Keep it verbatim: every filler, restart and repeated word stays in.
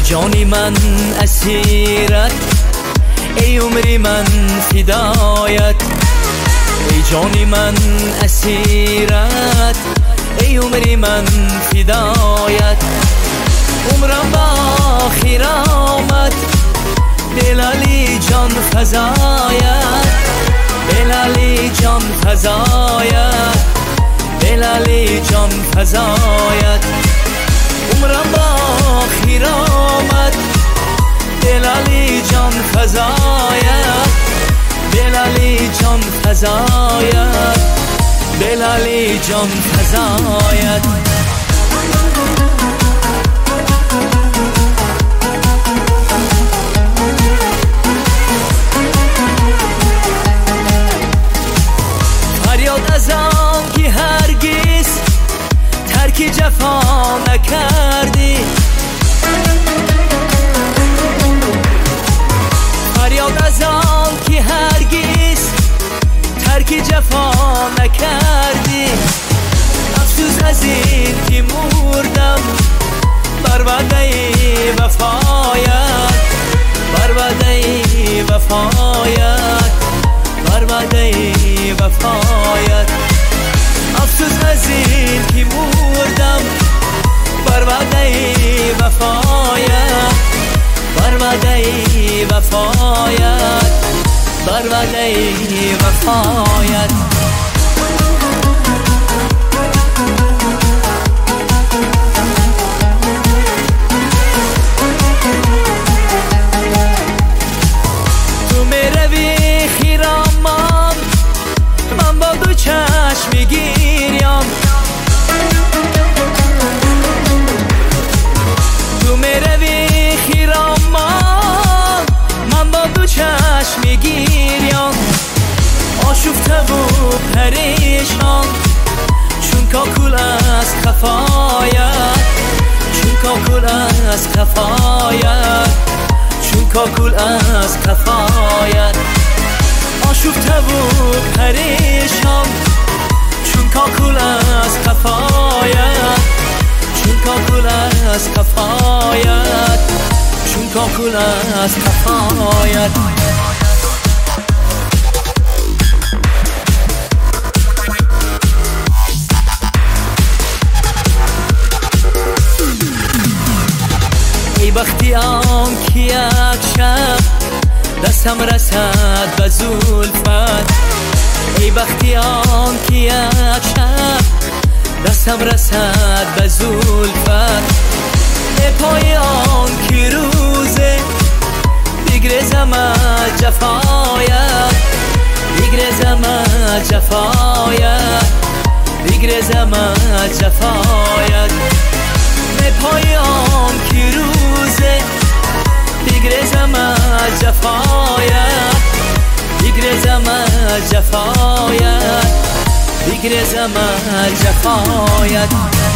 جانی من اسیرت، ای عمری من فدایت. ای جانی من اسیرت، ای عمری من فدایت. عمرم با آخر آمد، بلالی جان فزایت، بلالی جان فزایت، بلالی جان فزایت. عمرم با آخر آمد، بلالی جان فزایت، بلالی جان فزایت، بلالی جان فزایت. فریاد از آن که هرگز ترک جفا نکردی، فریاد از آن که هرگز ترک جفا نکردی. افسوس از این که مردم بر وعده وفایت، بر وعده وفایت، بر وعده وفایت. افسوس از این که مردم بر وعده وفایت، بر وعده وفایت، بر وعده وفایت. تو میروی خیرامان، من با دو چشم میگیریم. تو میروی خیرامان، من با دو چشم میگیریم. آشفته و پریشان، چون کاکل از خفایت، چون کاکل از خفایت، چون کاکل از خفایت. آشفته و پریشان، چون کاکل از خفایت، چون کاکل از خفایت، چون کاکل از خفایت. ای بختی آن که یک شب دستم رسد به زلفت، ای بختی آن که یک شب دستم رسد به زلفت. ای پای آن که روزه بگریزم از جفایت، بگریزم از جفایت، بگریزم از جفایت. ای پای آن که روزه بگریزم از جفایت، بگریزم از جفایت، بگریزم از جفایت.